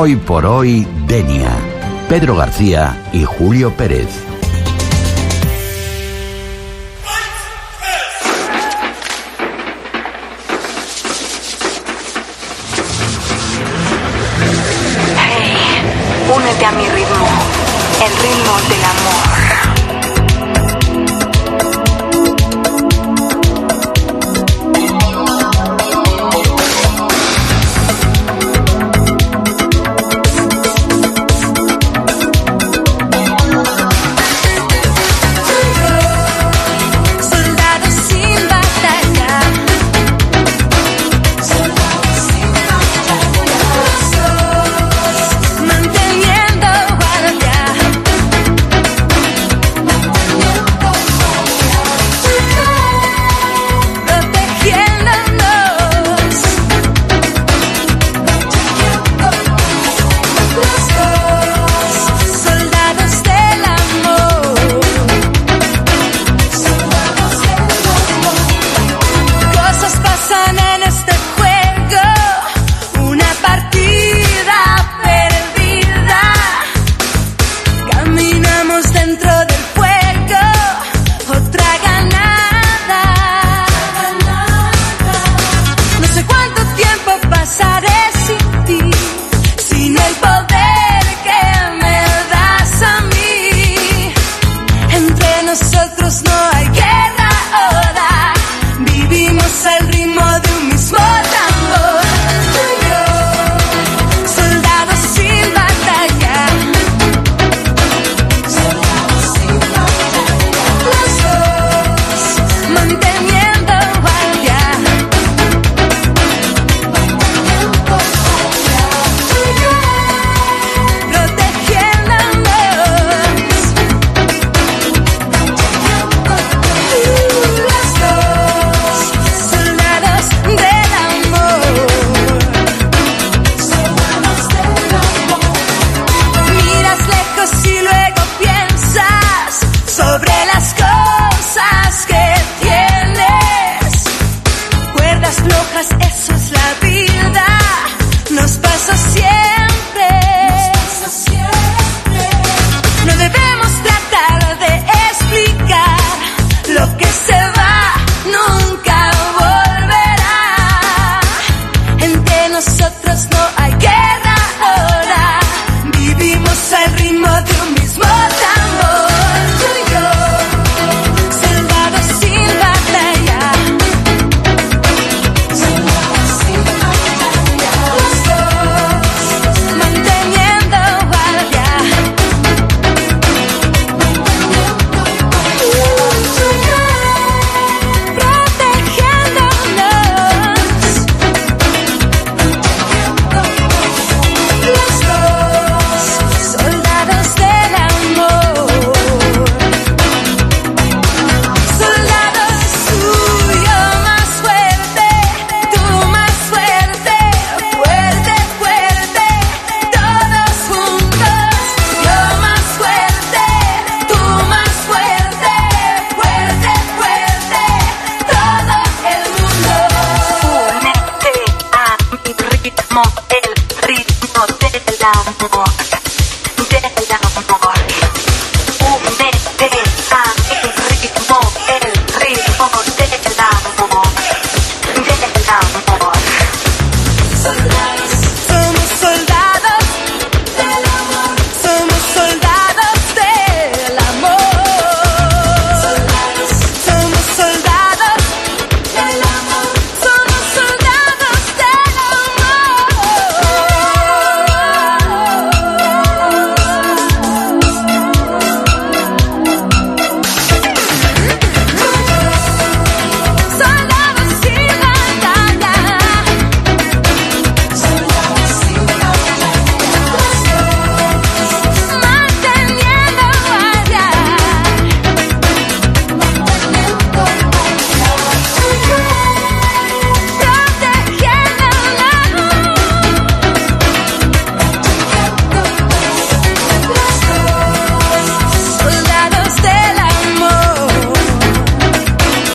Hoy por hoy, Denia. Pedro García y Julio Pérez. Únete a mi ritmo, el ritmo del amor. Eso es la vida, nos pasa siempre. No debemos tratar de explicar lo que se va, nunca volverá. Entre nosotros no hay guerra ahora, vivimos al ritmo de un mismo tambor. Tú y yo, soldados sin batalla. El ritmo del amor.